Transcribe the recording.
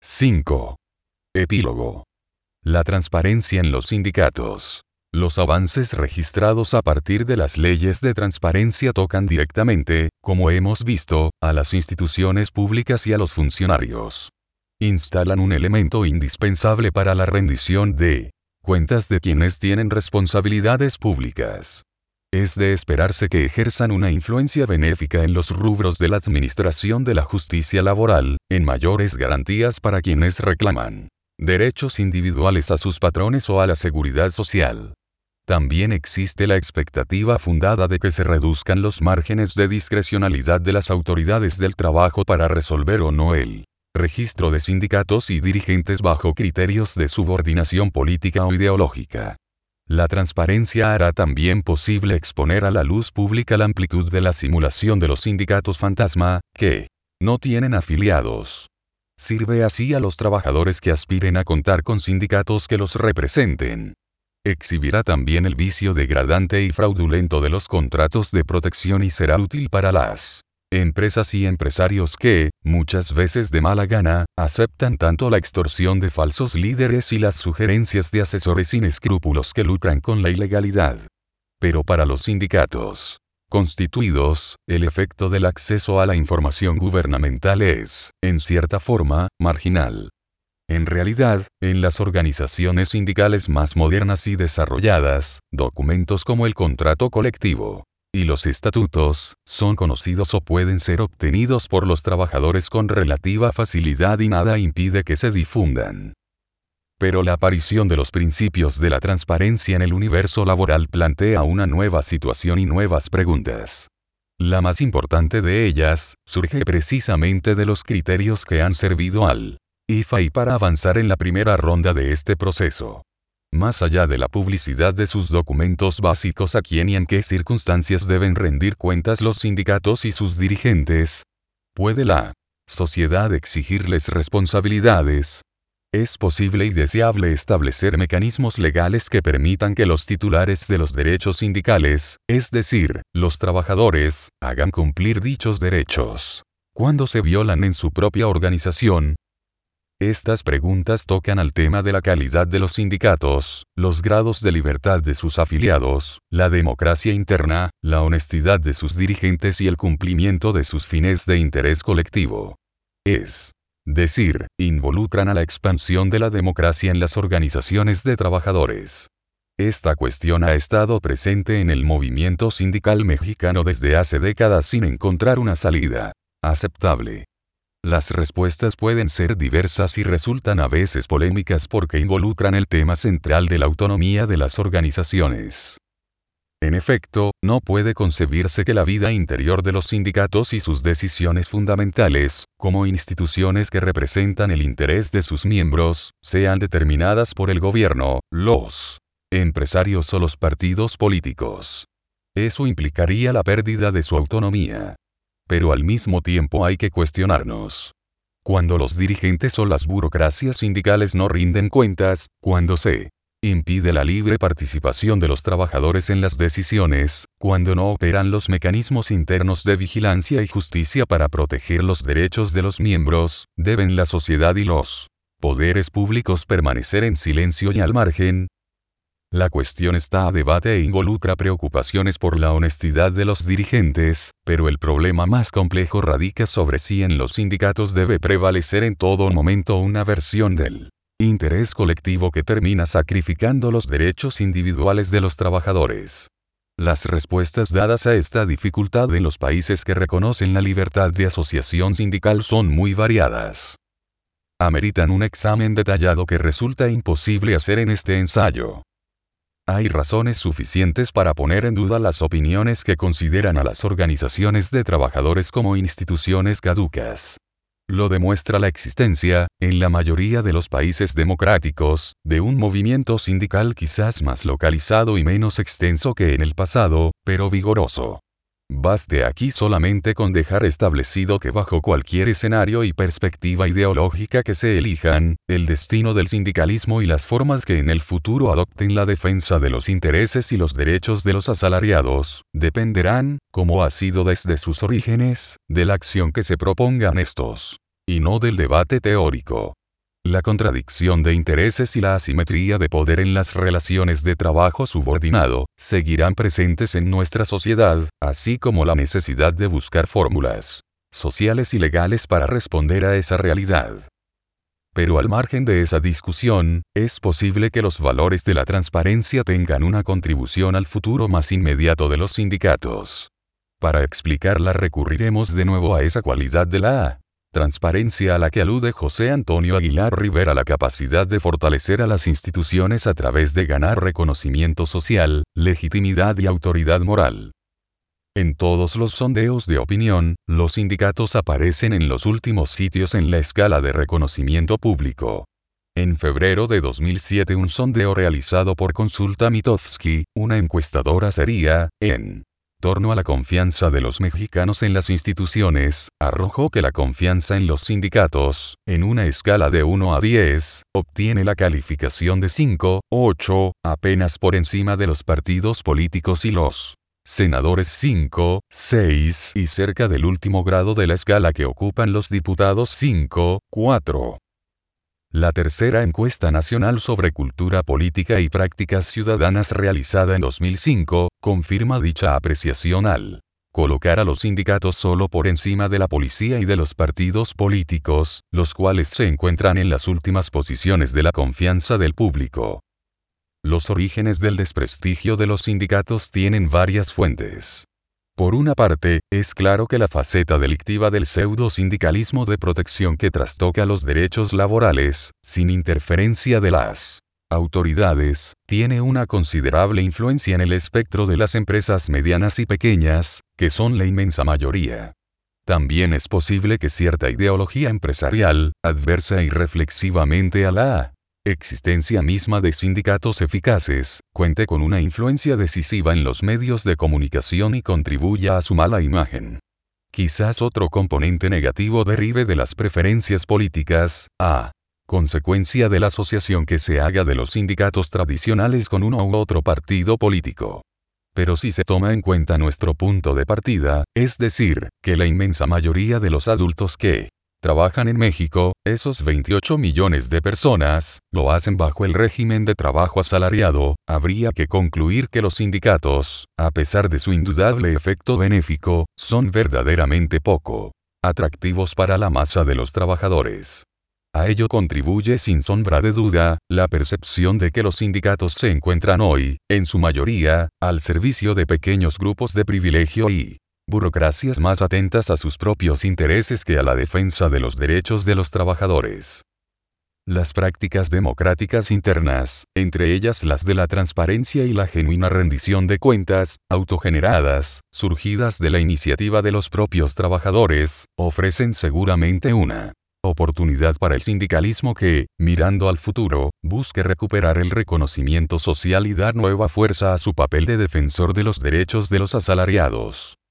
5. Epílogo. La transparencia en los sindicatos. Los avances registrados a partir de las leyes de transparencia tocan directamente, como hemos visto, a las instituciones públicas y a los funcionarios. Instalan un elemento indispensable para la rendición de cuentas de quienes tienen responsabilidades públicas. Es de esperarse que ejerzan una influencia benéfica en los rubros de la administración de la justicia laboral, en mayores garantías para quienes reclaman derechos individuales a sus patrones o a la seguridad social. También existe la expectativa fundada de que se reduzcan los márgenes de discrecionalidad de las autoridades del trabajo para resolver o no el registro de sindicatos y dirigentes bajo criterios de subordinación política o ideológica. La transparencia hará también posible exponer a la luz pública la amplitud de la simulación de los sindicatos fantasma, que no tienen afiliados. Sirve así a los trabajadores que aspiren a contar con sindicatos que los representen. Exhibirá también el vicio degradante y fraudulento de los contratos de protección y será útil para las empresas y empresarios que, muchas veces de mala gana, aceptan tanto la extorsión de falsos líderes y las sugerencias de asesores sin escrúpulos que lucran con la ilegalidad. Pero para los sindicatos constituidos, el efecto del acceso a la información gubernamental es, en cierta forma, marginal. En realidad, en las organizaciones sindicales más modernas y desarrolladas, documentos como el contrato colectivo y los estatutos son conocidos o pueden ser obtenidos por los trabajadores con relativa facilidad y nada impide que se difundan. Pero la aparición de los principios de la transparencia en el universo laboral plantea una nueva situación y nuevas preguntas. La más importante de ellas, surge precisamente de los criterios que han servido al IFAI para avanzar en la primera ronda de este proceso. Más allá de la publicidad de sus documentos básicos a quién y en qué circunstancias deben rendir cuentas los sindicatos y sus dirigentes, ¿puede la sociedad exigirles responsabilidades? Es posible y deseable establecer mecanismos legales que permitan que los titulares de los derechos sindicales, es decir, los trabajadores, hagan cumplir dichos derechos cuando se violan en su propia organización. Estas preguntas tocan al tema de la calidad de los sindicatos, los grados de libertad de sus afiliados, la democracia interna, la honestidad de sus dirigentes y el cumplimiento de sus fines de interés colectivo. Es decir, involucran a la expansión de la democracia en las organizaciones de trabajadores. Esta cuestión ha estado presente en el movimiento sindical mexicano desde hace décadas sin encontrar una salida aceptable. Las respuestas pueden ser diversas y resultan a veces polémicas porque involucran el tema central de la autonomía de las organizaciones. En efecto, no puede concebirse que la vida interior de los sindicatos y sus decisiones fundamentales, como instituciones que representan el interés de sus miembros, sean determinadas por el gobierno, los empresarios o los partidos políticos. Eso implicaría la pérdida de su autonomía. Pero al mismo tiempo hay que cuestionarnos. Cuando los dirigentes o las burocracias sindicales no rinden cuentas, cuando se impide la libre participación de los trabajadores en las decisiones, cuando no operan los mecanismos internos de vigilancia y justicia para proteger los derechos de los miembros, ¿deben la sociedad y los poderes públicos permanecer en silencio y al margen? La cuestión está a debate e involucra preocupaciones por la honestidad de los dirigentes, pero el problema más complejo radica sobre si en los sindicatos debe prevalecer en todo momento una versión del interés colectivo que termina sacrificando los derechos individuales de los trabajadores. Las respuestas dadas a esta dificultad en los países que reconocen la libertad de asociación sindical son muy variadas. Ameritan un examen detallado que resulta imposible hacer en este ensayo. Hay razones suficientes para poner en duda las opiniones que consideran a las organizaciones de trabajadores como instituciones caducas. Lo demuestra la existencia, en la mayoría de los países democráticos, de un movimiento sindical quizás más localizado y menos extenso que en el pasado, pero vigoroso. Baste aquí solamente con dejar establecido que bajo cualquier escenario y perspectiva ideológica que se elijan, el destino del sindicalismo y las formas que en el futuro adopten la defensa de los intereses y los derechos de los asalariados, dependerán, como ha sido desde sus orígenes, de la acción que se propongan estos, y no del debate teórico. La contradicción de intereses y la asimetría de poder en las relaciones de trabajo subordinado seguirán presentes en nuestra sociedad, así como la necesidad de buscar fórmulas sociales y legales para responder a esa realidad. Pero al margen de esa discusión, es posible que los valores de la transparencia tengan una contribución al futuro más inmediato de los sindicatos. Para explicarla recurriremos de nuevo a esa cualidad de la transparencia a la que alude José Antonio Aguilar Rivera, la capacidad de fortalecer a las instituciones a través de ganar reconocimiento social, legitimidad y autoridad moral. En todos los sondeos de opinión, los sindicatos aparecen en los últimos sitios en la escala de reconocimiento público. En febrero de 2007 un sondeo realizado por Consulta Mitofsky, una encuestadora seria, en torno a la confianza de los mexicanos en las instituciones, arrojó que la confianza en los sindicatos, en una escala de 1 a 10, obtiene la calificación de 5, 8, apenas por encima de los partidos políticos y los senadores 5, 6 y cerca del último grado de la escala que ocupan los diputados 5, 4. La tercera encuesta nacional sobre cultura política y prácticas ciudadanas realizada en 2005, confirma dicha apreciación al colocar a los sindicatos solo por encima de la policía y de los partidos políticos, los cuales se encuentran en las últimas posiciones de la confianza del público. Los orígenes del desprestigio de los sindicatos tienen varias fuentes. Por una parte, es claro que la faceta delictiva del pseudo-sindicalismo de protección que trastoca los derechos laborales, sin interferencia de las autoridades, tiene una considerable influencia en el espectro de las empresas medianas y pequeñas, que son la inmensa mayoría. También es posible que cierta ideología empresarial, adversa irreflexivamente a la existencia misma de sindicatos eficaces, cuente con una influencia decisiva en los medios de comunicación y contribuya a su mala imagen. Quizás otro componente negativo derive de las preferencias políticas, a consecuencia de la asociación que se haga de los sindicatos tradicionales con uno u otro partido político. Pero si se toma en cuenta nuestro punto de partida, es decir, que la inmensa mayoría de los adultos que trabajan en México, esos 28 millones de personas, lo hacen bajo el régimen de trabajo asalariado, habría que concluir que los sindicatos, a pesar de su indudable efecto benéfico, son verdaderamente poco atractivos para la masa de los trabajadores. A ello contribuye sin sombra de duda, la percepción de que los sindicatos se encuentran hoy, en su mayoría, al servicio de pequeños grupos de privilegio y burocracias más atentas a sus propios intereses que a la defensa de los derechos de los trabajadores. Las prácticas democráticas internas, entre ellas las de la transparencia y la genuina rendición de cuentas, autogeneradas, surgidas de la iniciativa de los propios trabajadores, ofrecen seguramente una oportunidad para el sindicalismo que, mirando al futuro, busque recuperar el reconocimiento social y dar nueva fuerza a su papel de defensor de los derechos de los asalariados.